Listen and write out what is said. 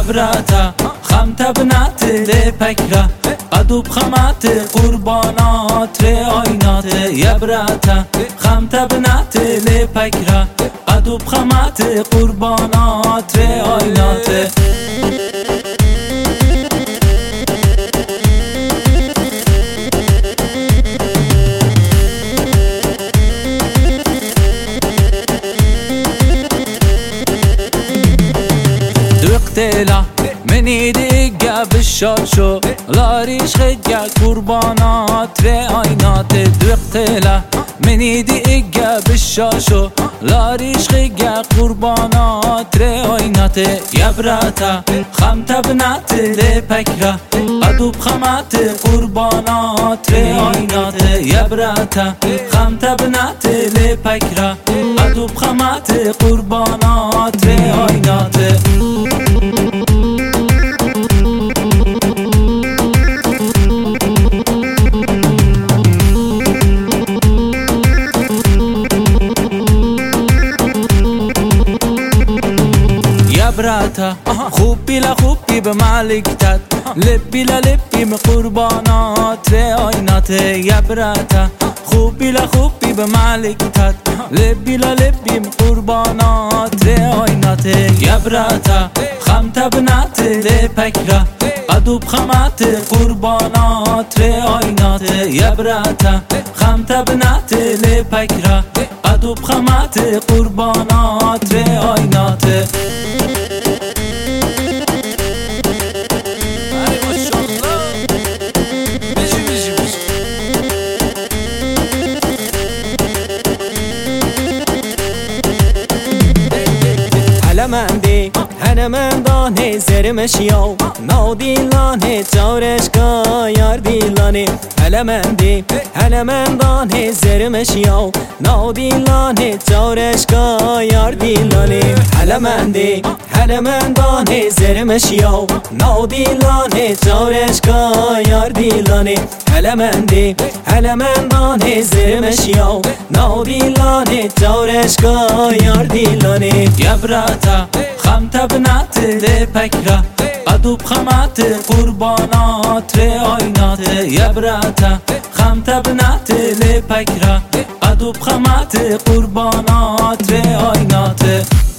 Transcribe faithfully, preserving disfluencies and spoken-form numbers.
يبراتا خمت بنات لپکرا قدوب خمات قربانات آینات يبراتا خمت بنات لپکرا قدوب خمات قربانات آینات دقتلا منی دیگه بشاشو لاریش خیگه قربانات ری آینات دقتلا منی دیگه بشاشو لاریش خیگه قربانات ری آینات یبراتا خمت بنات لپکرا قدوب خمات قربانات ری آینات یبراتا خمت بنات لپکرا قدوب خمات قربانات ری آینات يبراتا خوبی لخوبی به مالکتت لبی للبی به قربانات آینات یبراتا خوبی لخوبی به مالکتت لبی للبی به قربانات آینات یبراتا خمت بنات لپکرا قدوب خمات قربانات آینات یبراتا خمت بنات لپکرا قدوب خمات قربانات آینات هلمندی هنمندانه زرمشیاو نادیلانه چارشگاه یاردیلانه هلمندی هنمندانه زرمشیاو نادیلانه چارشگاه یاردیلانه هلمندی هنمندانه زرمشیاو نادیلانه چارشگاه یاردیلانه هلمندی هنمندانه زرمشیاو نادیلانه چارشگاه یاردیلانه يبراتا خمت بنات لپکرا قدوب خمات قربانات آینات يبراتا خمت بنات لپکرا قدوب خمات قربانات آینات